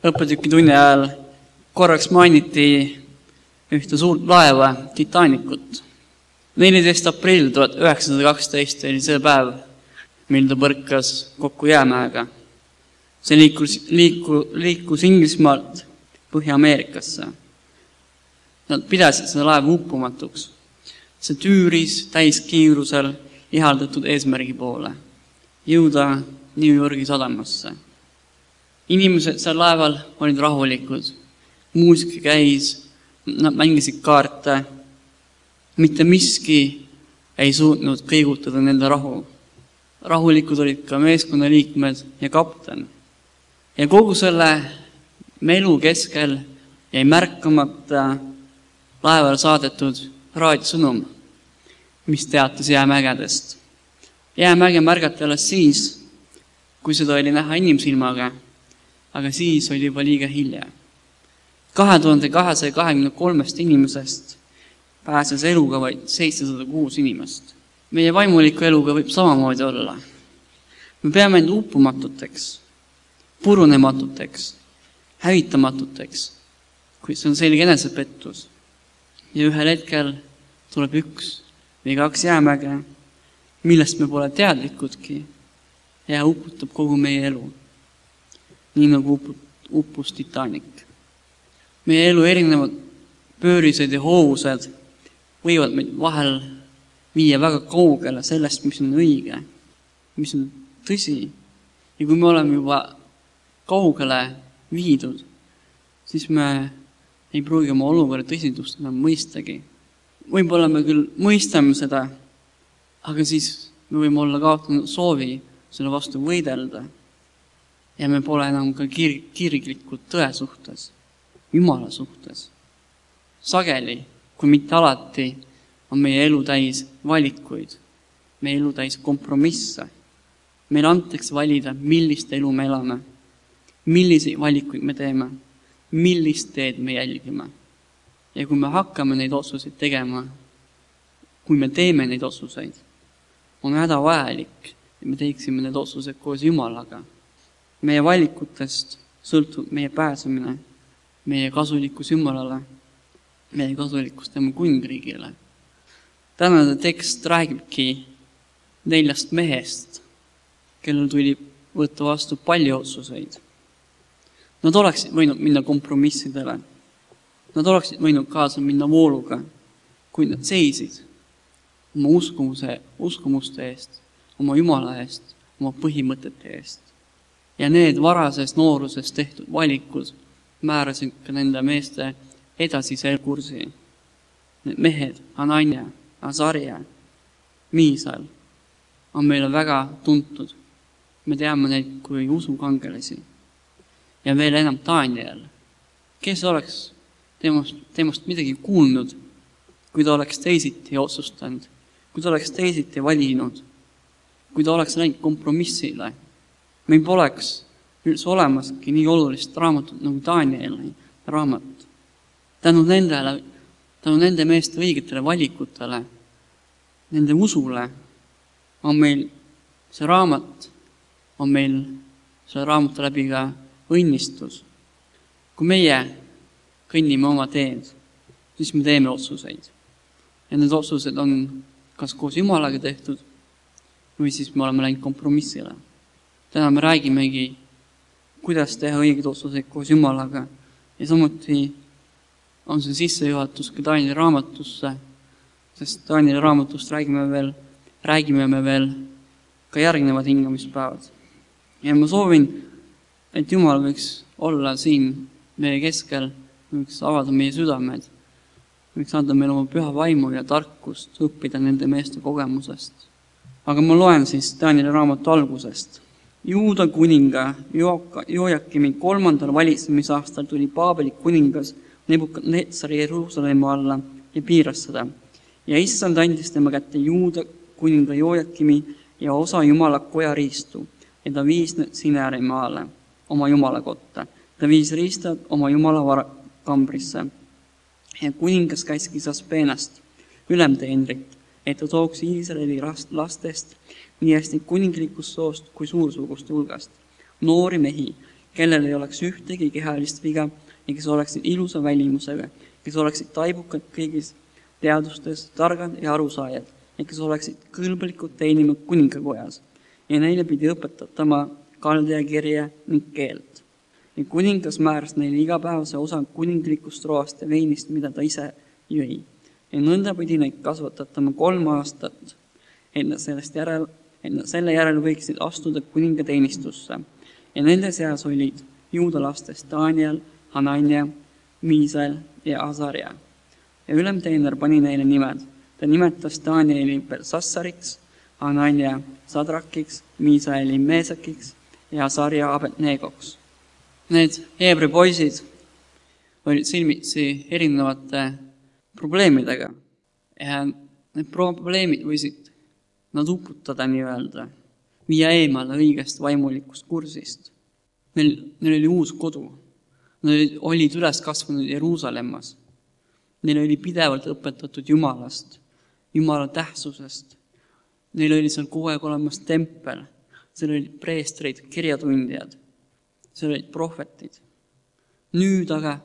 õppetüki tunni ajal korraks mainiti ühte suurt laeva, Titanicut. 14. aprill 1912 oli see päev, mil ta põrkas kokku jäämäega. See liikus Inglismaalt Põhja-Ameerikasse. Nad pidasid seda laeva uppumatuks. See tüüris täiskiirusel ihaldatud eesmärgi poole, jõuda New Yorgi sadamasse. Inimesed seal laeval olid rahulikud, muusika käis, nad mängisid kaarte, mitte miski ei suutnud kõigutada nende rahu. Rahulikud olid ka meeskonna liikmed ja kapten. Ja kogu selle melu keskel jäi märkamata laevale saadetud raadiosõnum, mis teatas jäämägedest. Jäämäge märgati alles siis, kui seda oli näha inimsilmaga, aga siis oli juba liiga hilja. 2223 inimesest pääses eluga vaid 706 inimest. Meie vaimuliku eluga võib samamoodi olla. Me peame end uppumatuteks, purunematuteks, hävitamatuteks, kuid see on selge enesepettus. Ja ühel hetkel tuleb 1 või 2 jäämäge, millest me pole teadlikudki, ja uputab kogu meie elu, nii nagu uppus Titanic. Meie elu erinevad pöörised ja hoovused võivad meid vahel viia väga kaugele sellest, mis on õige, mis on tõsi. Ja kui me oleme juba kaugele viidud, siis me ei pruugi oma olukorra tõsidust enam mõistagi. Võib-olla me küll mõistame seda, aga siis me võime olla kaotanud soovi selle vastu võidelda. Ja me pole enam ka kirglikud tõe suhtes, Jumala suhtes. Sageli, kui mitte alati, on meie elu täis valikuid, meie elu täis kompromisse. Meil antakse valida, millist elu me elame, milliseid valikuid me teeme, millist teed me jälgime. Ja kui me hakkame neid otsuseid tegema, kui me teeme neid otsuseid, on hädavajalik, et me teeksime need otsused koos Jumalaga. Meie valikutest sõltub meie pääsemine, meie kasulikkus Jumalale, meie kasulikkus tema kuningriigile. Tänane tekst räägibki 4 mehest, kellel tuli võtta vastu palju otsuseid. Nad oleksid võinud minna kompromissidele. Nad oleksid võinud kaasa minna vooluga, kui nad seisid oma uskumuste eest, oma Jumala eest, oma põhimõtete eest. Ja need varases nooruses tehtud valikud määrasid ka nende meeste edasise kursi. Need mehed, Anania, Azaria, Miisal on meile väga tuntud. Me teame neid kui usukangelasi. Ja veel enam Daniel, kes oleks temast midagi kuulnud, kui ta oleks teisiti otsustanud, kui ta oleks teisiti valinud, kui ta oleks läinud kompromissile. Meil poleks üldse olemaski nii olulist raamatut nagu Danieli raamat. Tänu nende meeste õigetele valikutele, nende usule, on meil see raamat, on meil selle raamatu läbi ka õnnistus. Kui meie kõnnime oma teed, siis me teeme otsuseid. Ja need otsused on kas koos Jumalaga tehtud või siis me oleme läinud kompromissile. Täna me räägimegi, kuidas teha õigeid otsuseid koos Jumalaga ja samuti on see sissejuhatus ka Danieli raamatusse, sest Danieli raamatust räägime me veel ka järgnevad hingamispäevad. Ja ma soovin, et Jumal võiks olla siin meie keskel, võiks avada meie südamed, võiks anda meile oma püha vaimu ja tarkust õppida nende meeste kogemusest. Aga ma loen siis Danieli raamatu algusest. Juuda kuninga Joakimi 3. valitsemisaastal tuli Paabeli kuningas Nebukadnetsari Jeruusalemma alla ja piiras seda. Ja issand andis tema kätte Juuda kuninga Joakimi ja osa Jumala koja riistu, ja ta viis need Sinäärimaale oma Jumala kotta. Ta viis riistad oma Jumala kambrisse. Ja kuningas käskis Aspeenast ülemteenrit, et ta tooks Iisraeli lastest nii hästi kuninglikust soost kui suursuguste hulgast noori mehi, kellel ei oleks ühtegi kehalist viga ja kes oleksid ilusa välimusega, kes oleksid taibukad kõigis teadustes, targad ja arusaajad ja kes oleksid kõlblikud teenima kuningakojas. Ja neile pidi õpetatama kaldea kirja ning keelt. Ja kuningas määras neile igapäevase osa kuninglikust roast ja veinist, mida ta ise jõi. Ja nõnda pidi neid kasvatatama 3 aastat, selle järel võiksid astuda kuningateenistusse. Ja nende seas olid juudalastest Daniel, Hanania, Miisael ja Azarja. Ja ülemteener pani neile nimed. Ta nimetas Danieli Belsassariks, Hanania Sadrakiks, Miisaeli Meesakiks ja Azarja Abednegoks. Need Heebri poisid olid silmitsi erinevate probleemidega ja need probleemid võisid nad uputada nii-öelda, viia eemale õigest vaimulikust kursist. Neil oli uus kodu. Nad olid üles kasvanud Jeruusalemmas. Neil oli pidevalt õpetatud Jumalast, Jumala tähtsusest. Neil oli seal kogu aeg olemas tempel. Seal olid preestreid, kirjatundjad. Seal olid prohvetid. Nüüd aga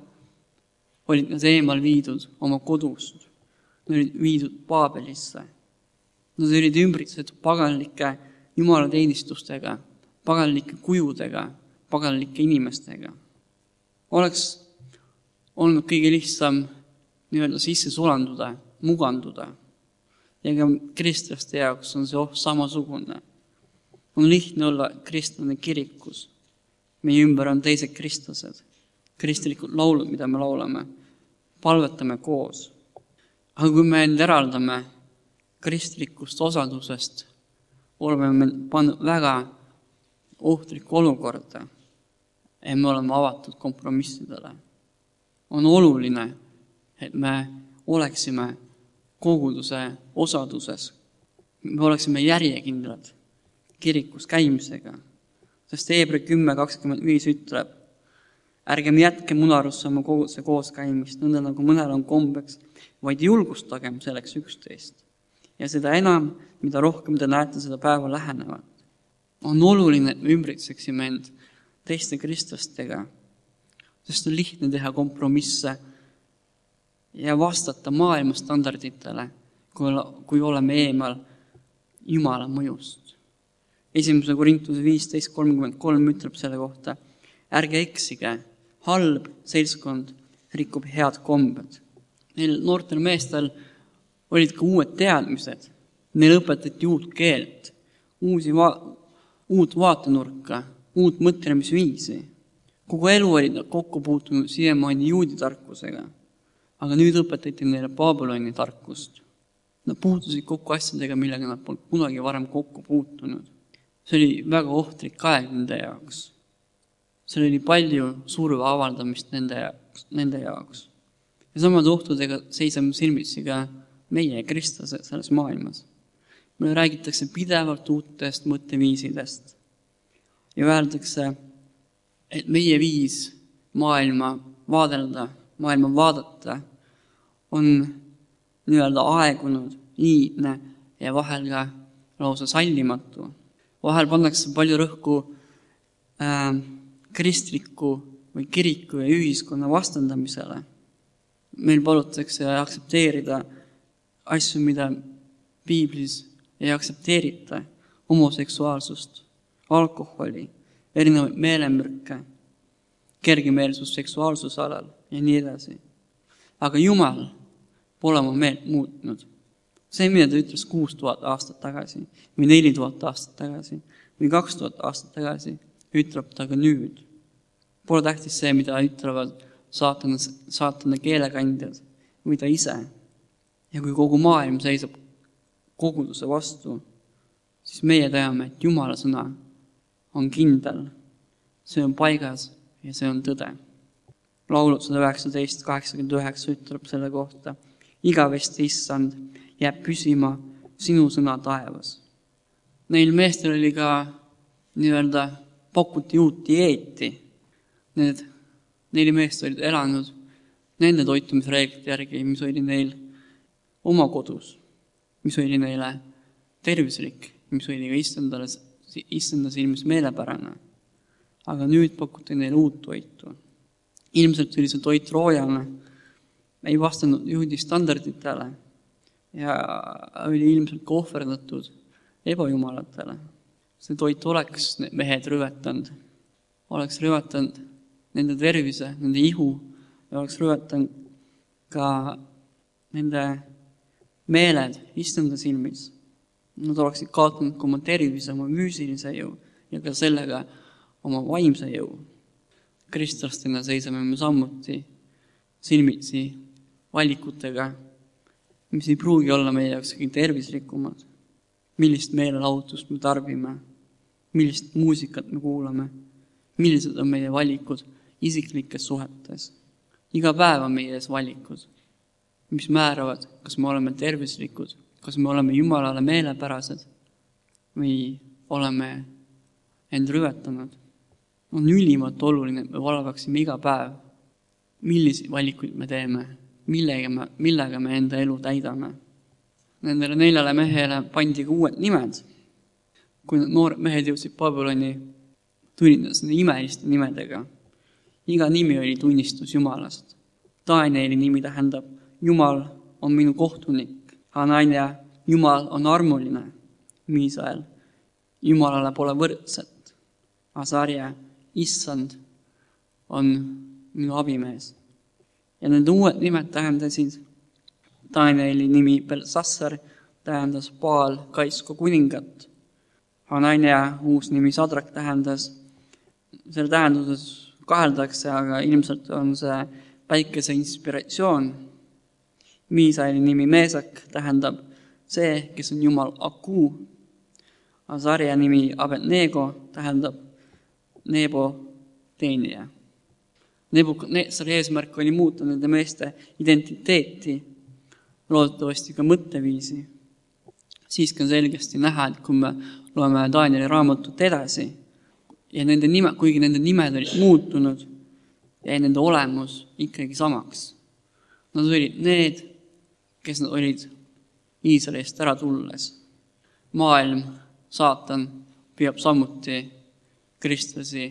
olid nad eemal viidud oma kodust. Nad olid viidud Paabelisse. Nad olid ümbritsetud paganlike jumalateenistustega, paganlike kujudega, paganlike inimestega. Oleks olnud kõige lihtsam nii-öelda sisse sulanduda, muganduda. Ja ka kristlaste jaoks on see samasugune. On lihtne olla kristlane kirikus. Meie ümber on teised kristlased, kristlikud laulud, mida me laulame, palvetame koos. Aga kui me end eraldame kristlikust osadusest, oleme me pannud väga ohtlikku olukorda ja me oleme avatud kompromissidele. On oluline, et me oleksime koguduse osaduses, me oleksime järjekindlad kirikus käimisega. Sest Heebri 10.25 ütleb, ärgem jätke munarusse oma koguduse kooskäimist, nõnda nagu mõnel on kombeks, vaid julgustagem selleks üksteist. Ja seda enam, mida rohkem te näete seda päeva lähenevat. On oluline, et me ümbritseksime end teiste kristlastega, sest on lihtne teha kompromisse ja vastata maailma standarditele, kui oleme eemal Jumala mõjust. 1. Korintuse 15.33 ütleb selle kohta, ärge eksige, halb seltskond rikub head kombed. Neil noortel meestel olid ka uued teadmised. Neil õpetati uut keelt, uut vaatenurka, uut mõtlemisviisi. Kogu elu olid nad kokku puutunud siiamaani juudi tarkusega, aga nüüd õpetati neile Babyloni tarkust. Nad puutusid kokku asjadega, millega nad polnud kunagi varem kokku puutunud. See oli väga ohtlik aeg nende jaoks. Seal oli palju surve avaldamist nende jaoks. Ja samad ohtudega seisame silmitsi ka meie kristlased selles maailmas. Meile räägitakse pidevalt uutest mõtteviisidest. Ja öeldakse, et meie viis maailma vaadelda, maailma vaadata on nii-öelda aegunud, liidne ja vahel ka lausa sallimatu. Vahel pannakse palju rõhku kristliku või kiriku ja ühiskonna vastandamisele. Meil palutakse aktsepteerida asju, mida piiblis ei aktsepteerita, homoseksuaalsust, alkoholi, erinevaid meelemürke, kergemeelsus seksuaalsuse alal ja nii edasi. Aga Jumal pole oma meelt muutnud. See, mida ta ütles 6000 aastat tagasi, või 4000 aastat tagasi, või 2000 aastat tagasi, ütleb ta ka nüüd. Pole tähtis see, mida ütlevad saatana keelekandjad või ta ise. Ja kui kogu maailm seisab koguduse vastu, siis meie teame, et Jumala sõna on kindel. See on paigas ja see on tõde. Laulud 119.89 ütleb selle kohta, igavesti issand jääb püsima sinu sõna taevas. Neil meestel oli ka nii-öelda pakuti uut dieeti. Need 4 meest olid elanud nende toitumisreeglite järgi, mis oli neil oma kodus, mis oli neile tervislik, mis oli ka issanda silmis meelepärane. aga nüüd pakuti neile uut toitu. Ilmselt oli see toit roojane, ei vastanud juudi standarditele ja oli ilmselt ka ohverdatud ebajumalatele. See toit oleks mehed rüvetanud, oleks rüvetanud nende tervise, nende ihu ja oleks rüvetanud ka nende meeled istunda silmis. Nad oleksid kaotanud ka oma tervise, oma füüsilise jõu ja ka sellega oma vaimse jõu. Kristlastena seisame me samuti silmitsi valikutega, mis ei pruugi olla meie jaoks tervislikumad. Millist meelelahutust me tarbime, millist muusikat me kuulame, millised on meie valikud isiklikes suhetes. Iga päev on meie ees valikud, mis määravad, kas me oleme tervislikud, kas me oleme Jumalale meelepärased või oleme end rüvetanud. On ülimalt oluline, et me valvaksime iga päev, millisi valikuid me teeme, millega me enda elu täidame. Nendele 4 mehele pandi ka uued nimed. Kui need noored mehed jõudsid Babyloni, tunnitas nende imeliste nimedega. Iga nimi oli tunnistus Jumalast. Danieli nimi tähendab Jumal on minu kohtunik. Hanania, Jumal on armuline. Miisael, Jumalale pole võrdset. Asaria, Issand on minu abimees. Ja nende uued nimed tähendasid, Danieli nimi Belsassar tähendas Baal kaitsku kuningat. Hanania uus nimi Sadrak tähendas, selle tähenduses kaheldakse, aga ilmselt on see päikese inspiratsioon. Miisaeli nimi Meesak tähendab see, kes on Jumal Aku. Asaria nimi Abednego tähendab Nebo teenija. Nebukadnetsari eesmärk oli muuta nende meeste identiteeti, loodetavasti ka mõtteviisi. Siiski on selgesti näha, et kui me loeme Danieli raamatut edasi, ja kuigi nende nimed olid muutunud, jäi nende olemus ikkagi samaks. Nad olid need, kes nad olid Iisraelist ära tulles. Maailm, saatan, püüab samuti kristlasi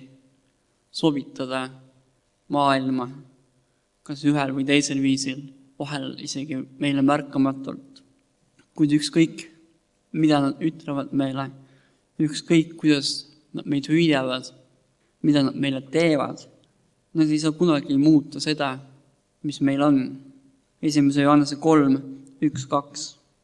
sobitada maailma, kas ühel või teisel viisil, vahel isegi meile märkamatult. Kuid ükskõik, mida nad ütlevad meile, ükskõik, kuidas nad meid hüüavad, mida nad meile teevad, nad ei saa kunagi muuta seda, mis meil on. 1. Johannese 3, 1, 2.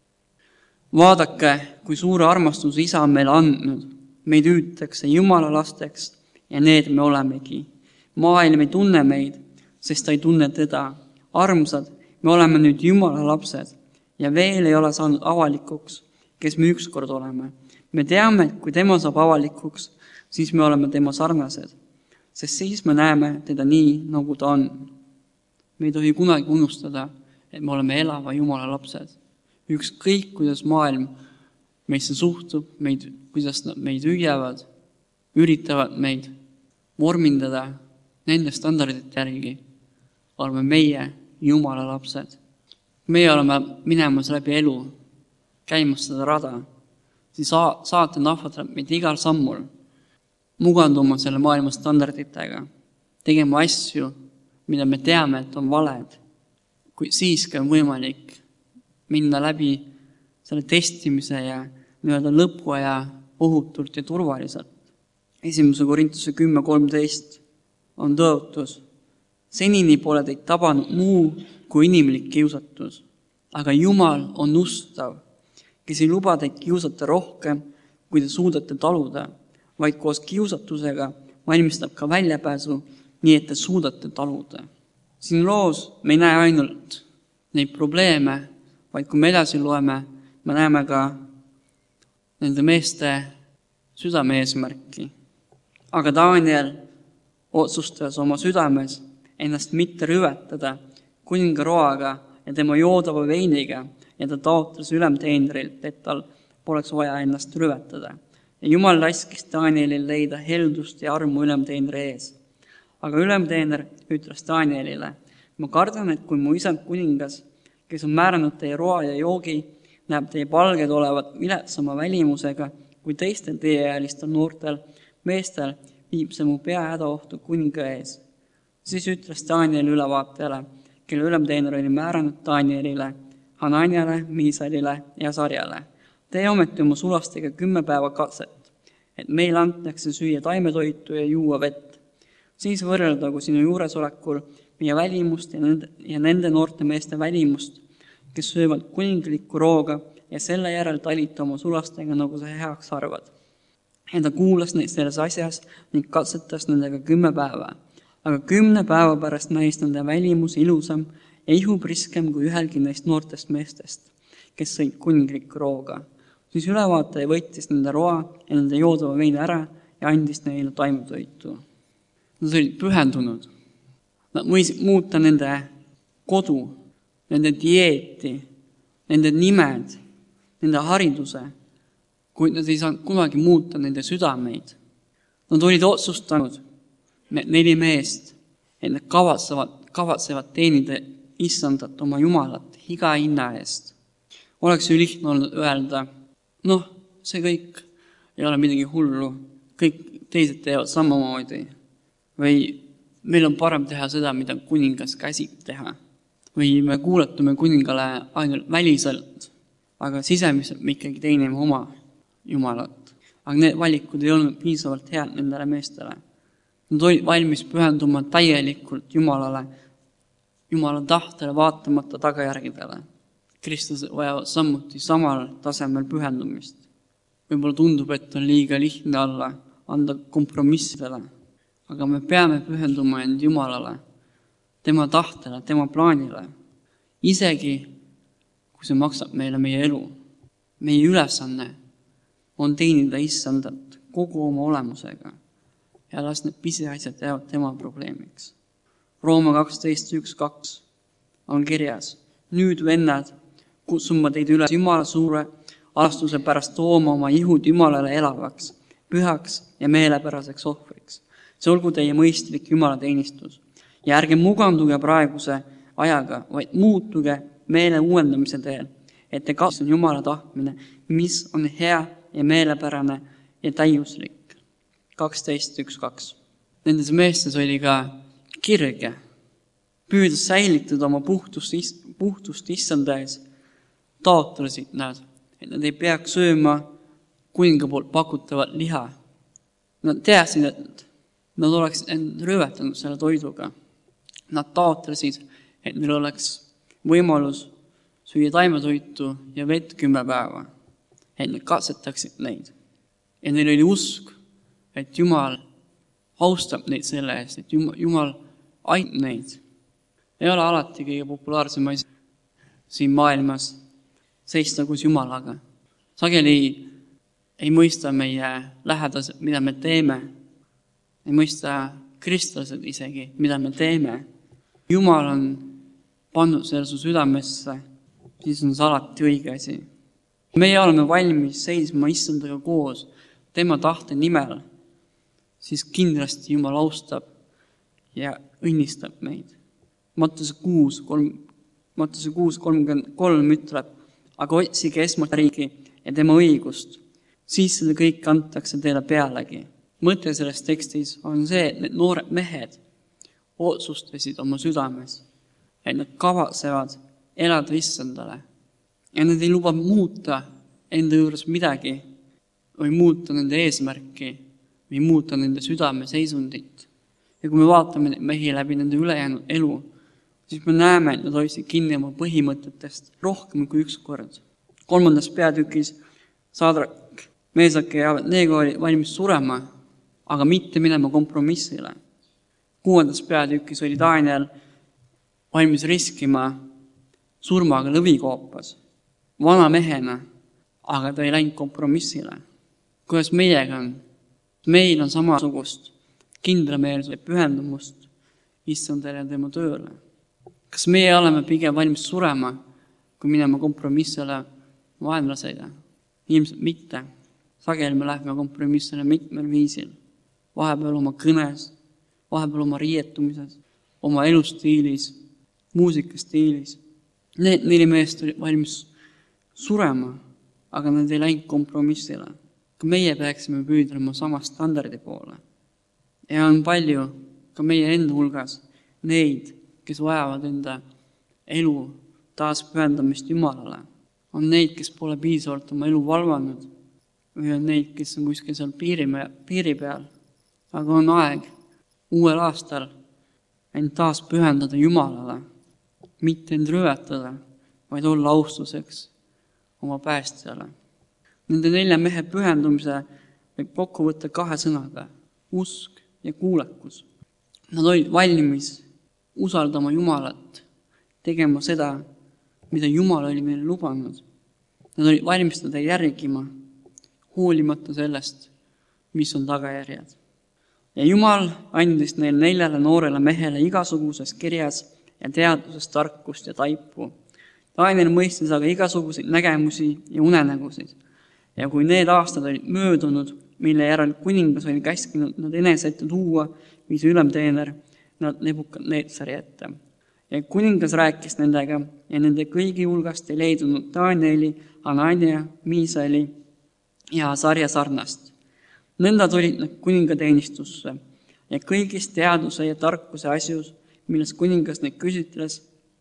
Vaadake, kui suure armastuse Isa on meile andnud. Meid hüütakse Jumala lasteks ja need me olemegi. Maailm ei tunne meid, sest ta ei tunne teda. Armsad, me oleme nüüd Jumala lapsed ja veel ei ole saanud avalikuks, kes me ükskord oleme. Me teame, et kui tema saab avalikuks, siis me oleme tema sarnased, sest siis me näeme teda nii, nagu ta on. Me ei tohi kunagi unustada, et me oleme elava Jumala lapsed. Ükskõik, kuidas maailm meisse suhtub, kuidas nad meid hüüavad, üritavad meid vormindada nende standardite järgi, oleme meie Jumala lapsed. Meie oleme minemas läbi elu, käimas seda rada, siis saatan ahvatleb meid igal sammul, muganduma selle maailma standarditega, tegema asju, mida me teame, et on valed, kui siiski on võimalik minna läbi selle testimise ja nii-öelda lõpuaja ohutult ja turvaliselt. 1. Korintuse 10.13 on tõotus. Senini pole teid tabanud muu kui inimlik kiusatus, aga Jumal on ustav, kes ei luba teid kiusata rohkem, kui te suudate taluda, vaid koos kiusatusega valmistab ka väljapääsu, nii et te suudate taluda. Siin loos me ei näe ainult neid probleeme, vaid kui me edasi loeme, me näeme ka nende meeste südame eesmärki. Aga Daniel otsustas oma südames ennast mitte rüvetada kuningaroaga ja tema joodava veiniga ja ta taotles ülemteenrilt, et tal poleks vaja ennast rüvetada. Ja Jumal laskis Danielil leida heldust ja armu ülemteenri ees. Aga ülemteener ütles Danielile, ma kardan, et kui mu isand kuningas, kes on määranud teie roa ja joogi, näeb teie palged olevat viletsama välimusega kui teistel teieealistel noortel meestel, viib see mu pea hädaohtu kuninga ees. Siis ütles Danieli ülevaatajale, kelle ülemteener oli määranud Danielile, Hananiale, Miisalile ja Sarjale. Tee ometi oma sulastega 10 päeva katset, et meil antakse süüa taimetoitu ja juua vett. Siis võrreldagu sinu juuresolekul meie välimust ja nende noorte meeste välimust, kes söövad kuninglikku rooga ja selle järel talita oma sulastega, nagu sa heaks arvad. Ja ta kuulas neid selles asjas ning katsetas nendega 10 päeva. Aga 10 päeva pärast näis nende välimus ilusam ja ihu priskem kui ühelgi neist noortest meestest, kes sõid kuninglikku rooga. Siis ülevaataja võttis nende roa ja nende joodava veini ära ja andis neile taimetoitu. Nad olid pühendunud. Nad võisid muuta nende kodu, nende dieeti, nende nimed, nende hariduse, kuid nad ei saanud kunagi muuta nende südameid. Nad olid otsustanud, 4 meest, et nad kavatsevad teenida issandat oma Jumalat iga hinna eest. Oleks ju lihtne olnud öelda, see kõik ei ole midagi hullu, kõik teised teevad samamoodi. Või meil on parem teha seda, mida kuningas käsib teha. Või me kuuletume kuningale ainult väliselt, aga sisemiselt me ikkagi teenime oma Jumalat. Aga need valikud ei olnud piisavalt head nendele meestele. Nad olid valmis pühenduma täielikult Jumalale, Jumala tahtele vaatamata tagajärgedele. Kristlased vajavad samuti samal tasemel pühendumist. Võib-olla tundub, et on liiga lihtne anda kompromissidele, aga me peame pühenduma end Jumalale, tema tahtele, tema plaanile. Isegi, kui see maksab meile meie elu, meie ülesanne on teenida issandat kogu oma olemusega ja las need pisiasjad jäävad tema probleemiks. Rooma 12.1.2 on kirjas, nüüd vennad, kutsun ma teid üles Jumala suure armastuse pärast tooma oma ihud Jumalale elavaks, pühaks ja meelepäraseks ohvriks. See olgu teie mõistlik Jumala teenistus. Ja ärge muganduge praeguse ajaga, vaid muutuge meele uuendamise teel, et te katsun Jumala tahtmine, mis on hea ja meelepärane ja täiuslik. 12.1.2. Nendes meestes oli ka kirge, püüdes säilitada oma puhtust issanda ees, taotlesid nad, et nad ei peaks sööma kuninga poolt pakutavat liha. Nad teadsid, et nad oleks end röövetanud selle toiduga. Nad taotlesid, et neil oleks võimalus süüa taimetoitu ja vett 10 päeva, et nad katsetaksid neid. Ja neil oli usk, et Jumal austab neid selle eest, et Jumal aitab neid. Ei ole alati kõige populaarsem asi siin maailmas seista koos Jumalaga. Sageli ei mõista meie lähedased, mida me teeme. Ei mõista kristlased isegi, mida me teeme. Jumal on pannud selle su südamesse, siis on see alati õige asi. Meie oleme valmis seisma issandaga koos tema tahte nimel, siis kindlasti Jumal austab ja õnnistab meid. Mattuse 6.33 ütleb, aga otsige esmalt riigi ja tema õigust, siis seda kõik antakse teile pealegi. Mõte selles tekstis on see, et need noored mehed otsustasid oma südames, et nad kavatsevad elada issandale ja nad ei luba muuta enda juures midagi või muuta nende eesmärki või muuta nende südame seisundit. Ja kui me vaatame neid mehi läbi nende ülejäänud elu, siis me näeme, et nad hoidsid kinni oma põhimõtetest rohkem kui üks kord. 3. peatükis Sadrak, Meesak ja Abednego oli valmis surema, aga mitte minema kompromissile. 6. peatükis oli Daniel valmis riskima surmaga lõvikoopas, vana mehena, aga ta ei läinud kompromissile. Kuidas meiega on? Meil on samasugust kindlameelsust ja pühendumust issandale ja tema tööle. Kas meie oleme pigem valmis surema, kui minema kompromissile vaenlasega? Ilmselt mitte. Sageli me lähme kompromissile mitmel viisil. Vahepeal oma kõnes, vahepeal oma riietumises, oma elustiilis, muusikastiilis. Need 4 meest olid valmis surema, aga nad ei läinud kompromissile. Ka meie peaksime püüdlema sama standardi poole. Ja on palju ka meie enda hulgas neid, kes vajavad enda elu taas pühendamist Jumalale. On neid, kes pole piisavalt oma elu valvanud või on neid, kes on kuskil seal piiri peal. Aga on aeg uuel aastal end taas pühendada Jumalale, mitte end rüvetada, vaid olla austuseks oma päästjale. Nende 4 mehe pühendumise võib kokku võtta 2 sõnaga: usk ja kuulekus. Nad olid valmis usaldama Jumalat, tegema seda, mida Jumal oli meile lubanud. Nad olid valmis teda järgima, hoolimata sellest, mis on tagajärjed. Ja Jumal andis neil 4 noorele mehele igasuguses kirjas ja teaduses tarkust ja taipu. Daniel mõistis aga igasuguseid nägemusi ja unenägusid. Ja kui need aastad olid möödunud, mille järel kuningas oli käskinud nad enese ette tuua, viis ülemteener nad Nebukadnetsari ette. Ja kuningas rääkis nendega ja nende kõigi hulgast ei leidunud Danieli, Hanania, Miisaeli ja Asarja sarnast. Nõnda tulid nad kuningateenistusse ja kõigist teaduse ja tarkuse asjus, milles kuningas neid küsitles,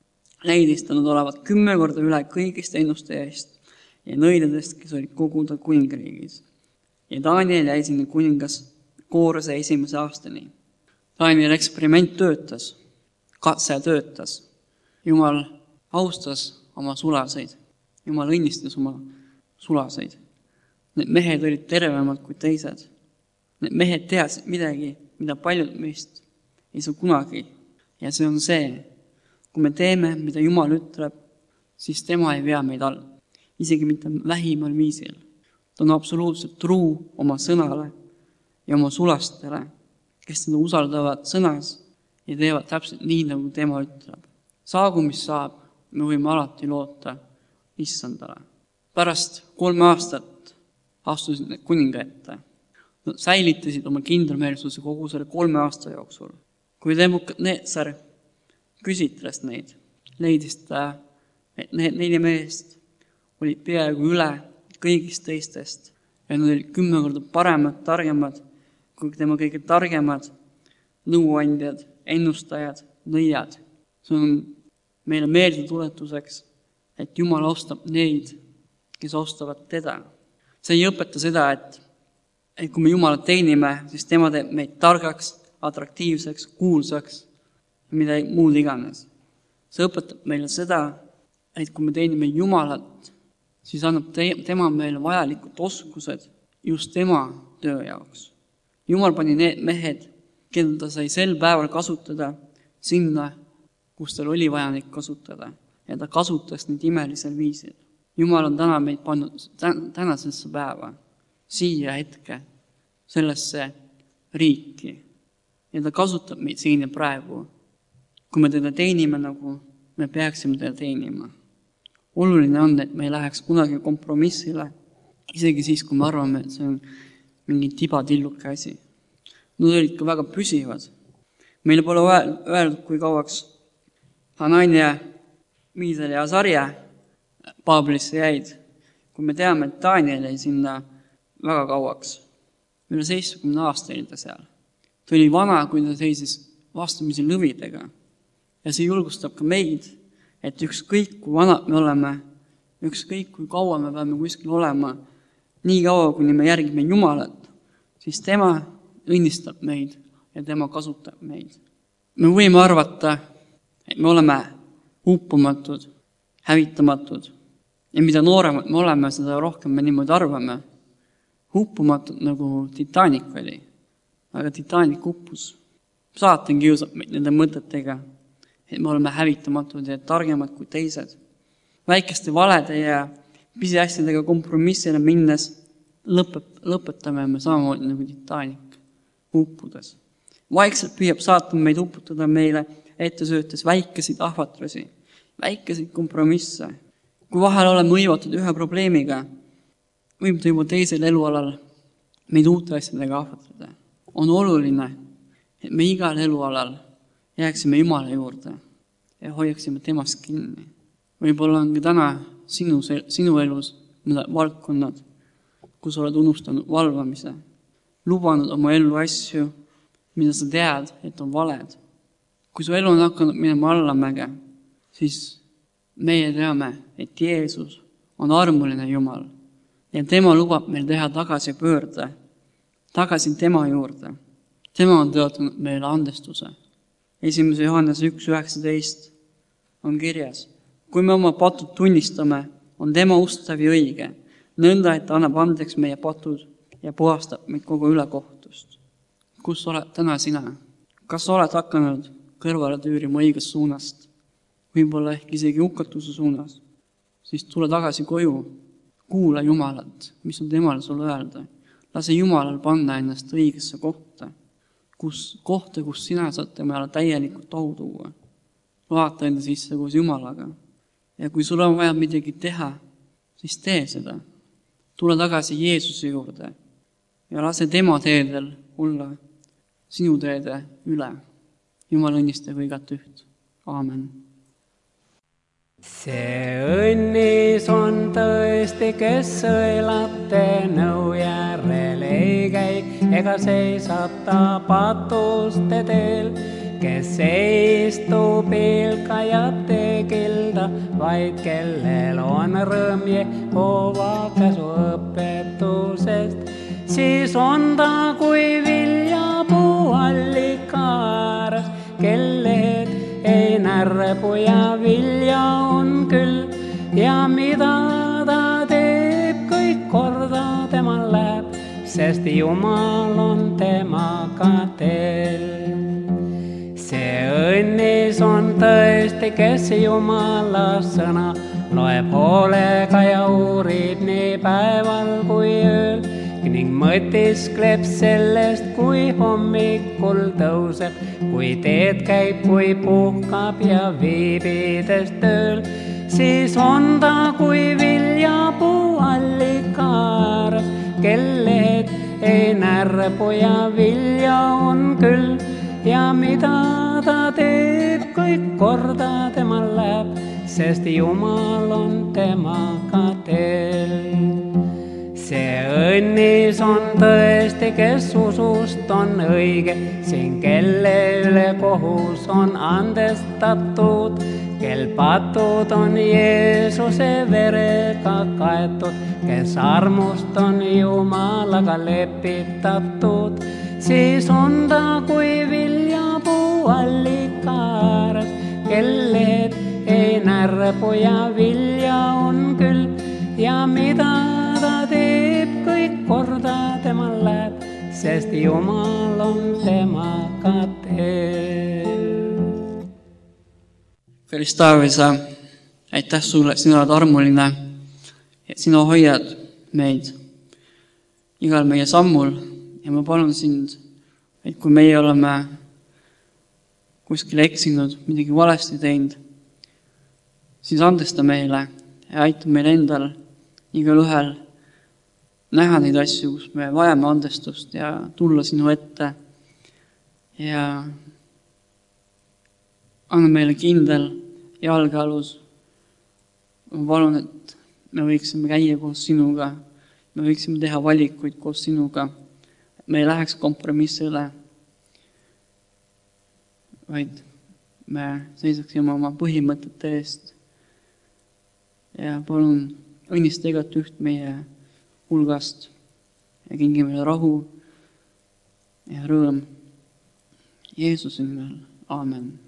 leidis ta nad olevat 10 korda üle kõigist ennustajast ja nõidadest, kes olid koguda kuningriigis. Ja Daniel jäi sinna kuningas koorase 1. aastani. Daniel eksperiment töötas, katse töötas. Jumal austas oma sulaseid. Jumal õnnistas oma sulaseid. Need mehed olid tervemad kui teised. Need mehed teadsid midagi, mida paljud meist ei saa kunagi. Ja see on see, kui me teeme, mida Jumal ütleb, siis tema ei vea meid all. Isegi mitte vähimal viisil. Ta on absoluutselt truu oma sõnale ja oma sulastele, kes teda usaldavad sõnas ja teevad täpselt nii, nagu tema ütleb. Saagu, mis saab, me võime alati loota issandale. Pärast 3 aastat astusid need kuninga ette. Nad säilitasid oma kindlameelsuse kogu selle 3 aasta jooksul. Kui Nebukadnetsar küsitles neid, leidis ta, et need 4 meest olid peaaegu üle kõigist teistest ja nad olid 10 korda paremad, targemad kui tema kõige targemad nõuandjad, ennustajad, nõiad. See on meile meeldetuletuseks, et Jumal austab neid, kes austavad teda. See ei õpeta seda, et kui me Jumalat teenime, siis tema teeb meid targaks, atraktiivseks, kuulsaks ja mida muud iganes. See õpetab meile seda, et kui me teenime Jumalat, siis annab tema meile vajalikud oskused just tema töö jaoks. Jumal pani need mehed, keda ta sai sel päeval kasutada sinna, kus tal oli vaja neid kasutada. Ja ta kasutas neid imelisel viisil. Jumal on täna meid pannud tänasesse päeva, siia hetke, sellesse riiki. Ja ta kasutab meid siin ja praegu. Kui me teda teenime, nagu me peaksime teda teenima. Oluline on, et me ei läheks kunagi kompromissile, isegi siis, kui me arvame, et see on mingi tibatilluke asi. Nad olid ka väga püsivad. Meile pole öeldud, kui kauaks Hanania, Miisael ja Asarja Paabelisse jäid. Kui me teame, et Daniel jäi sinna väga kauaks, üle 70 aasta oli ta seal. Ta oli vana, kui ta seisis vastamisi lõvidega. Ja see julgustab ka meid, et ükskõik kui vanad me oleme, ükskõik kui kaua me peame kuskil olema, nii kaua, kuni me järgime Jumalat, siis tema õnnistab meid ja tema kasutab meid. Me võime arvata, et me oleme uppumatud, hävitamatud ja mida nooremad me oleme, seda rohkem me niimoodi arvame. Uppumatud nagu Titanic oli, aga Titanic uppus. Saatan kiusab meid nende mõtetega, et me oleme hävitamatud ja targemad kui teised. Väikeste valede ja pisiasjadega kompromissile minnes lõpetame me samamoodi nagu Titanic, uppudes. Vaikselt püüab saatan meid uputada meile ette söötes väikeseid ahvatlusi, väikeseid kompromisse. Kui vahel oleme hõivatud ühe probleemiga, võib ta juba teisel elualal meid uute asjadega ahvatleda. On oluline, et me igal elualal jääksime Jumala juurde ja hoiaksime temast kinni. Võib-olla on ka täna sinu elus mõned valdkonnad, kus oled unustanud valvamise, lubanud oma ellu asju, mida sa tead, et on valed. Kui su elu on hakanud minema allamäge, siis meie teame, et Jeesus on armuline Jumal ja tema lubab meil teha tagasipöörde, tagasi tema juurde. Tema on tõotanud meile andestuse. 1. Johannes 1.19 on kirjas. Kui me oma patud tunnistame, on tema ustav ja õige, nõnda, et annab andeks meie patud ja puhastab meid kogu ülekohtust. Kus oled täna sina? Kas oled hakanud kõrvale tüürima õigest suunast? Võib-olla ehk isegi hukatuse suunas? Siis tule tagasi koju, kuula Jumalat, mis on temale sulle öelda. Lase Jumalal panna ennast õigesse kohta, kus sina saad temale täielikult au tuua. Vaata enda sisse koos Jumalaga. Ja kui sul on vaja midagi teha, siis tee seda. Tule tagasi Jeesuse juurde ja lase tema teedel olla sinu teede üle. Jumal õnnistagu igat üht. Aamen. See õnnis on tõesti, kes sõelate nõu järel ei käi, ega seisata patuste teel, kes ei istu pilkajate kilda, vaid kellel on rõõm Jehova käsu õpetusest. Siis on ta kui viljapuu allikaaras, kellehed ei närbu ja vilja on küll, ja mida ta teeb, kõik korda temal läheb, sest Jumal on temaga teel. See õnnis on tõesti, kes Jumala sõna loeb hoolega ja uurib nii päeval kui ööl, ning mõtiskleb sellest, kui hommikul tõuseb, kui teed käib, kui puhkab ja viibides tööl. Siis on ta kui viljapuu allikaaras, kellehed ei närbu ja vilja on küll, ja mida ta teeb, kõik korda temal läheb, sest Jumal on temaga teel. See õnnis on tõesti, kes usust on õige, siin kelle üle kohus on andestatud, kel patud on Jeesuse verega kaetud, kes armust on Jumalaga lepitatud. Siis on ta kui viljapuu allikaaras, kelled ei närbu ja vilja on küll, ja mida ta teeb, kõik korda temal läheb, sest Jumal on temaga teel. Kallis Taavisa, aitäh sulle, sina oled armuline, et sina hoiad meid igal meie sammul ja ma palun sind, et kui meie oleme kuskil eksinud, midagi valesti teinud, siis andesta meile ja aita meil endal igal ühel näha neid asju, kus me vajame andestust ja tulla sinu ette ja anna meile kindel jalgealus. Ma palun, et me võiksime käia koos sinuga, me võiksime teha valikuid koos sinuga, et me ei läheks kompromissile, vaid me seisaksime oma põhimõtete eest. Ja palun õnnista igat üht meie hulgast ja kingi meile rahu ja rõõm. Jeesuse nimel. Aamen.